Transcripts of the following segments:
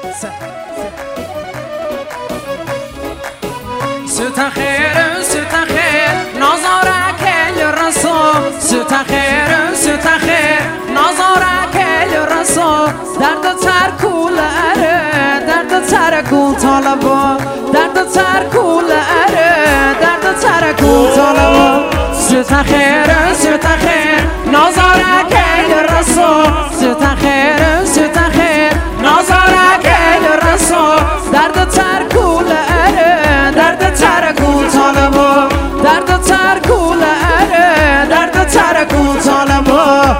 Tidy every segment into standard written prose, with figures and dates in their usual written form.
سوتا خیر نازارک الرسول سوتا خیر نازارک الرسول درد ترکول اره درد ترکول طالبا درد ترکول اره درد ترکول طالبا سوتا خیر نازارک الرسول سوتا خیر نازارک الرسول درد ترکول اره درد ترکول طالبا درد ترکول اره درد ترکول طالبا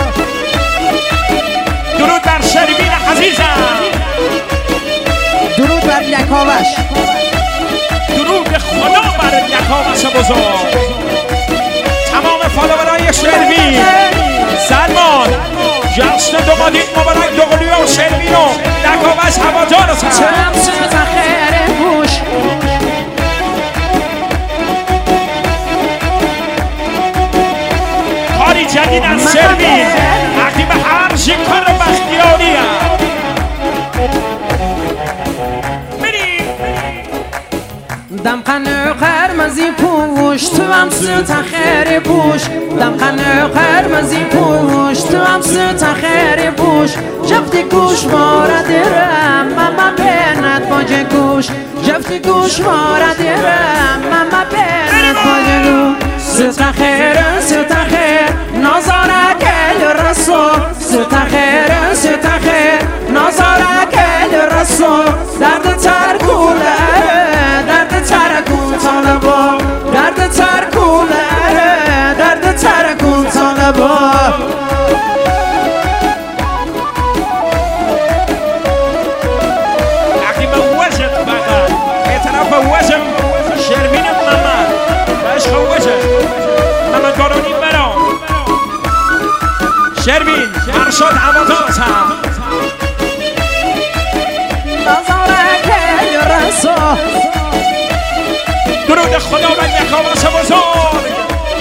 درود بر شربین عزیزم درود بر یکاوش درود خدا بر یکاوش بزرگ تمام فالوورای شربین سلمان جشن دومادین مبارک دوقلوی و شربین و یکاوش هوادارت هست سوتا خیر بوش کاری جدید از شربین وقتی به هر شکار بختیاری هست دم قنه قرمزی پوش تو هم سوتا خیر بوش دم قنه قرمزی پوش تو هم سوتا خیر بوش جفتی گوش مارا دیرم ماما بینت باجه گوش جفتی گوش مارا دیرم ماما بینت باجه گوش سوتا خیر نازارک الرسول سوتا خیر نازارک الرسول درد ترکول اره درد ترکول طالبا درد ترکول اره درد ترکول طالبا وقتی به وجه بقید اعتراف به وجه شربین محمد و عشق وجه محمد بارانی برام شربین ارشاد هوادارت هم نازارک الرسول درود خدا بر یکاوش بزرگ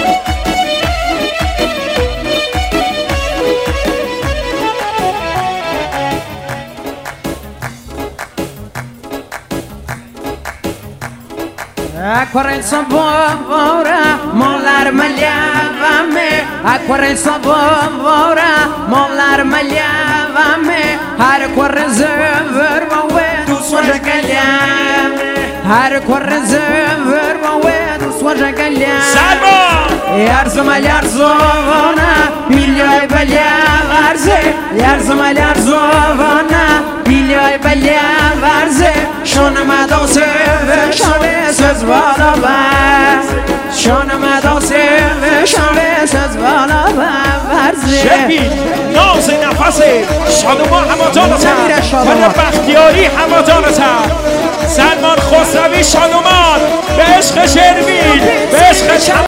Acquarel sabora, mollar magliavame. Acquarel sabora, mollar magliavame. Har acquarel zöver var wed och svaja galjame. Har acquarel zöver var wed och svaja galjame. سلمان Yarzovana, biljoj baljavarze. Yarzovana, biljoj baljavarze. Şonama da söver, şone söz vala var. Şonama da söver, şone söz vala varze. شربین ناز نفس شادمان هوادارت هم و بختیاری هوادارت هم سلمان خسروی شادمان به عشق شربین به عشق